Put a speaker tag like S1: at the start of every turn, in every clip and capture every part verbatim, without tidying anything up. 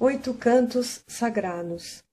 S1: Oito cantos sagrados.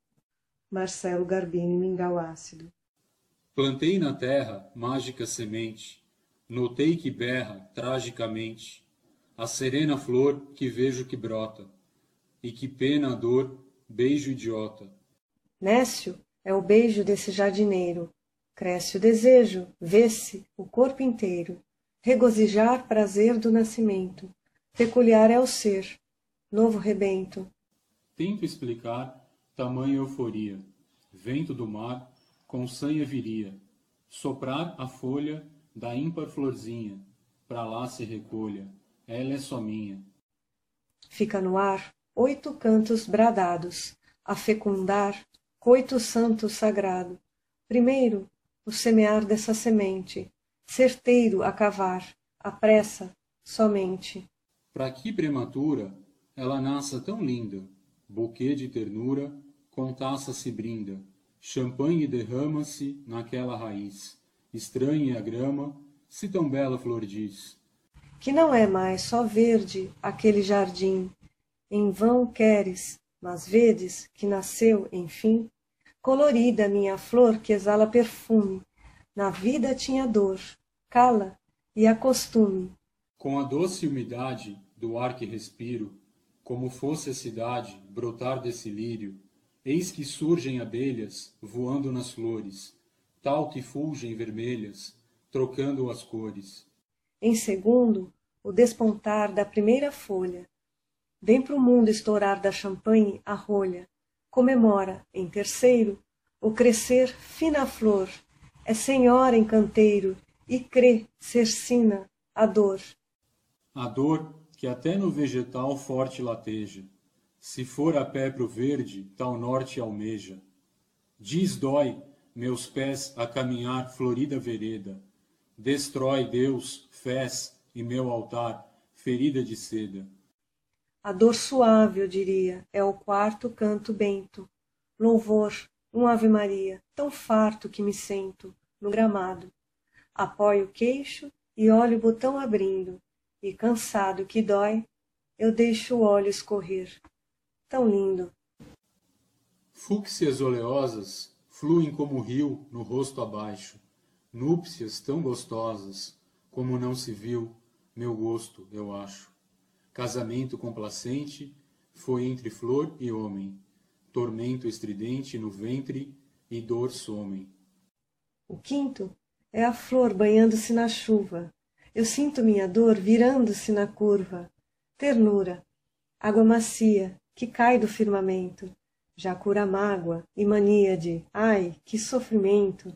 S1: Marcelo Garbini, Mingau Ácido.
S2: Plantei na terra mágica semente, notei que berra tragicamente a serena flor que vejo que brota, e que pena a dor, beijo idiota.
S1: Nécio é o beijo desse jardineiro, cresce o desejo, vê-se o corpo inteiro, regozijar prazer do nascimento, peculiar é o ser, novo rebento.
S2: Tento explicar tamanha euforia, vento do mar com sanha viria, soprar a folha da ímpar florzinha, pra lá se recolha, ela é só minha.
S1: Fica no ar oito cantos bradados, a fecundar coito santo sagrado. Primeiro, o semear dessa semente, certeiro a cavar, a pressa somente.
S2: Pra que prematura ela nasça tão linda, buquê de ternura com taça se brinda, champanhe derrama-se naquela raiz, estranha a grama, se tão bela flor diz.
S1: Que não é mais só verde aquele jardim, em vão queres, mas vedes que nasceu, enfim, colorida minha flor que exala perfume, na vida tinha dor, cala e acostume.
S2: Com a doce umidade do ar que respiro, como fosse a cidade brotar desse lírio, eis que surgem abelhas voando nas flores, tal que fulgem vermelhas, trocando as cores.
S1: Em segundo, o despontar da primeira folha, vem pro mundo estourar da champanhe a rolha, comemora, em terceiro, o crescer fina flor, é senhora em canteiro, e crê ser sina a dor.
S2: A dor que até no vegetal forte lateja, se for a pé pro verde, tal norte almeja. Diz dói meus pés a caminhar florida vereda, destrói Deus, fés e meu altar, ferida de seda.
S1: A dor suave, eu diria, é o quarto canto bento, louvor, um Ave Maria, tão farto que me sento, no gramado. Apoio o queixo e olho o botão abrindo, e cansado que dói, eu deixo o óleo escorrer. Tão lindo.
S2: Fúcsias oleosas fluem como rio no rosto abaixo, núpcias tão gostosas, como não se viu, meu gosto, eu acho. Casamento complacente foi entre flor e homem, tormento estridente no ventre e dor somem.
S1: O quinto é a flor banhando-se na chuva. Eu sinto minha dor virando-se na curva. Ternura, água macia que cai do firmamento, já cura mágoa e mania de, ai, que sofrimento.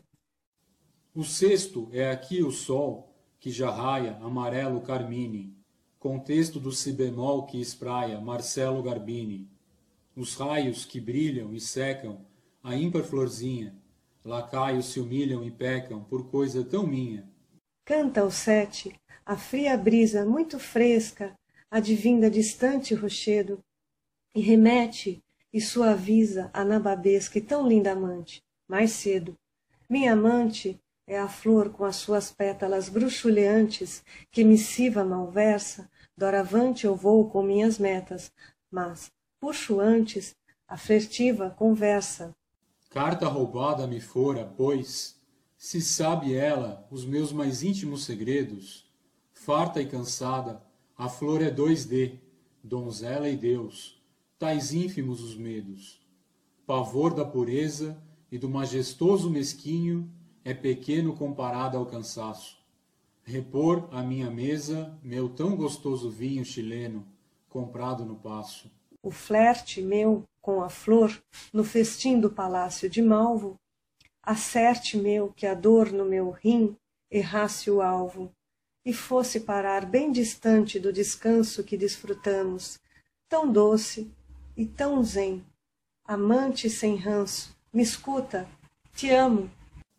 S2: O sexto é aqui o sol que já raia amarelo carmine, contexto do si bemol que espraia Marcelo Garbini. Os raios que brilham e secam a ímpar florzinha, lacaios se humilham e pecam por coisa tão minha.
S1: Canta o sete, a fria brisa muito fresca, advinda distante rochedo, e remete e suaviza a nababesca e tão linda amante, mais cedo. Minha amante é a flor com as suas pétalas bruxuleantes, que missiva malversa, doravante eu vou com minhas metas, mas puxo antes a flertiva conversa.
S2: Carta roubada me fora, pois, se sabe ela os meus mais íntimos segredos, farta e cansada, a flor é dois D, donzela e Deus, tais ínfimos os medos. Pavor da pureza e do majestoso mesquinho é pequeno comparado ao cansaço. Repor à minha mesa meu tão gostoso vinho chileno, comprado no paço.
S1: O flerte meu com a flor, no festim do palácio de Malvo, acerte meu que a dor no meu rim errasse o alvo, e fosse parar bem distante do descanso que desfrutamos, tão doce e tão zen. Amante sem ranço, me escuta, te amo.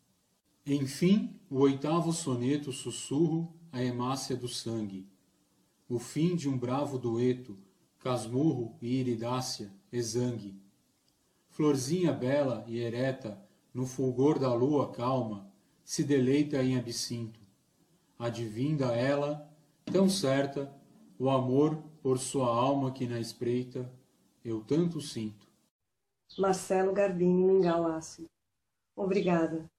S2: Enfim, o oitavo soneto sussurro a hemácia do sangue. O fim de um bravo dueto, casmurro e iridácea, exangue. Florzinha bela e ereta, no fulgor da lua calma, se deleita em absinto. Advinda ela, tão certa, o amor por sua alma que na espreita, eu tanto sinto.
S1: Marcelo Garbini Mingau Ácido. Obrigada.